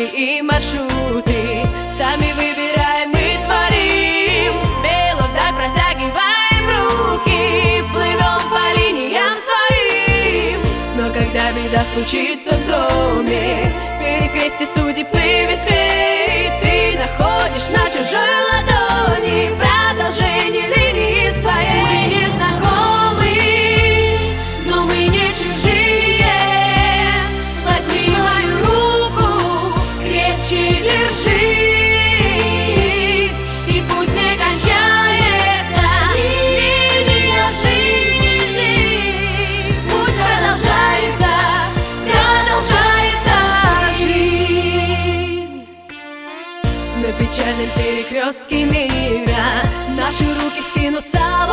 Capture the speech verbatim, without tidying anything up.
и маршруты сами выбираем и творим. Смело вдаль протягиваем руки, плывем по линиям своим. Но когда беда случится в доме, в перекрестье судеб и ветвей, ты находишь на чужой ладони продолжение линии своей. Мы не знакомы, но мы не чужие. Возьми мою руку, крепче держись, и пусть не кончается линия жизни, пусть продолжается, продолжается жизнь. На печальном перекрестке мира наши руки вскинутся